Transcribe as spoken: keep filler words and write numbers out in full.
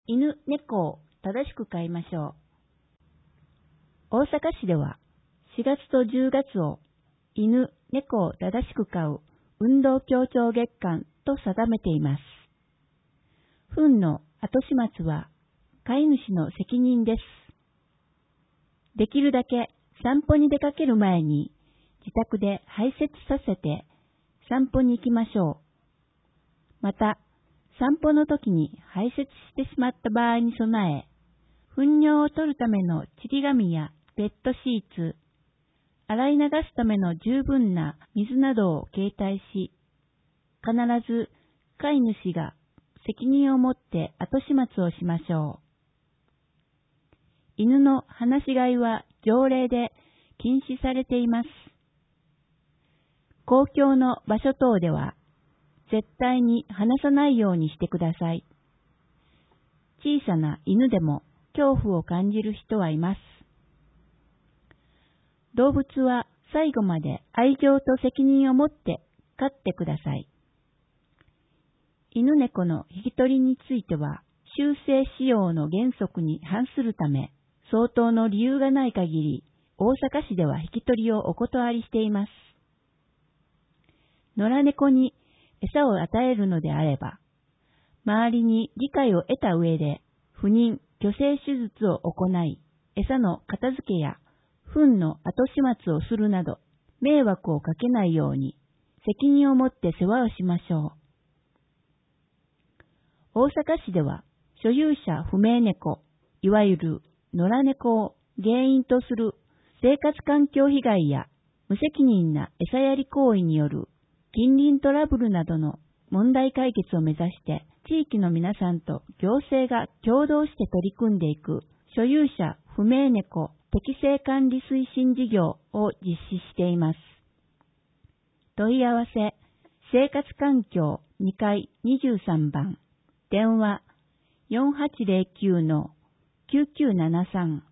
犬、猫を正しく飼いましょう。大阪市ではしがつとじゅうがつを犬、猫を正しく飼う運動協調月間と定めています。糞の後始末は飼い主の責任です。できるだけ散歩に出かける前に自宅で排泄させて散歩に行きましょう。また、散歩の時に排泄してしまった場合に備え、糞尿を取るためのちり紙やペットシーツ、洗い流すための十分な水などを携帯し、必ず飼い主が責任を持って後始末をしましょう。犬の放し飼いは条例で禁止されています。公共の場所等では絶対に放さないようにしてください。小さな犬でも恐怖を感じる人はいます。動物は最後まで愛情と責任を持って飼ってください。犬猫の引き取りについては、修正使用の原則に反するため、相当の理由がない限り、大阪市では引き取りをお断りしています。野良猫に餌を与えるのであれば、周りに理解を得た上で、不妊・去勢手術を行い、餌の片付けや糞の後始末をするなど、迷惑をかけないように、責任を持って世話をしましょう。大阪市では、所有者不明猫、いわゆる野良猫を原因とする生活環境被害や無責任な餌やり行為による近隣トラブルなどの問題解決を目指して、地域の皆さんと行政が共同して取り組んでいく所有者不明猫適正管理推進事業を実施しています。問い合わせ、生活環境にかいにじゅうさんばん、電話 よんはちゼロきゅうのきゅうきゅうななさん